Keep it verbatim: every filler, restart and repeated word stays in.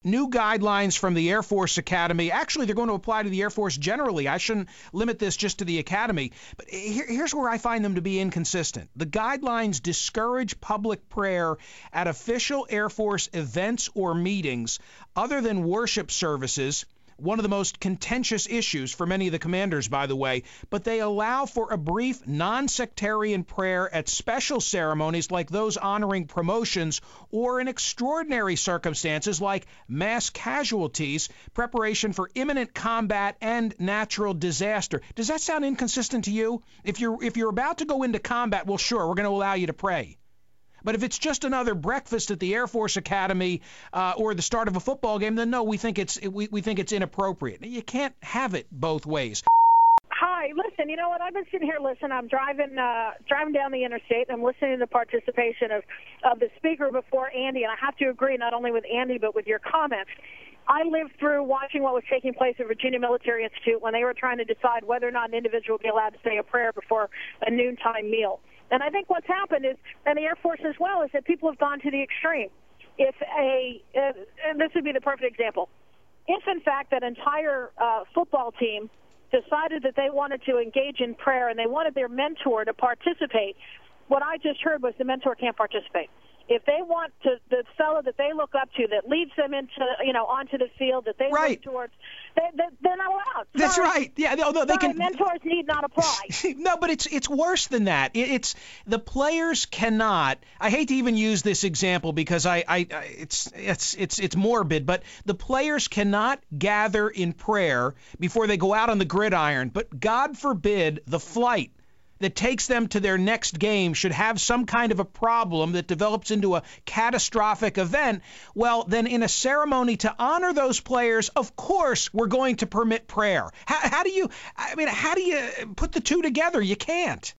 new guidelines from the Air Force Academy. Actually, they're going to apply to the Air Force generally. I shouldn't limit this just to the Academy. But here, here's where I find them to be inconsistent. The guidelines discourage public prayer at official Air Force events or meetings other than worship services, one of the most contentious issues for many of the commanders, by the way, but they allow for a brief non-sectarian prayer at special ceremonies like those honoring promotions or in extraordinary circumstances like mass casualties, preparation for imminent combat, and natural disaster. Does that sound inconsistent to you? If you're if you're about to go into combat, well, sure, we're going to allow you to pray. But if it's just another breakfast at the Air Force Academy uh, or the start of a football game, then no, we think it's we, we think it's inappropriate. You can't have it both ways. Hi, listen, you know what? I've been sitting here listening. I'm driving uh, driving down the interstate, and I'm listening to the participation of, of the speaker before Andy, and I have to agree not only with Andy but with your comments. I lived through watching what was taking place at Virginia Military Institute when they were trying to decide whether or not an individual would be allowed to say a prayer before a noontime meal. And I think what's happened is, and the Air Force as well, is that people have gone to the extreme. If a, uh, and this would be the perfect example, if in fact that entire uh, football team decided that they wanted to engage in prayer and they wanted their mentor to participate, what I just heard was the mentor can't participate. If they want to, the fellow that they look up to, that leads them into, you know, onto the field, that they right. look towards, they, they, they're not allowed. That's Sorry. right. Yeah, although they Sorry, can. Mentors need not apply. No, but it's it's worse than that. It, it's the players cannot. I hate to even use this example because I, I, I it's it's it's it's morbid, but the players cannot gather in prayer before they go out on the gridiron. But God forbid the flight that takes them to their next game should have some kind of a problem that develops into a catastrophic event, well, then in a ceremony to honor those players, of course, we're going to permit prayer. How, how do you, I mean, how do you put the two together? You can't.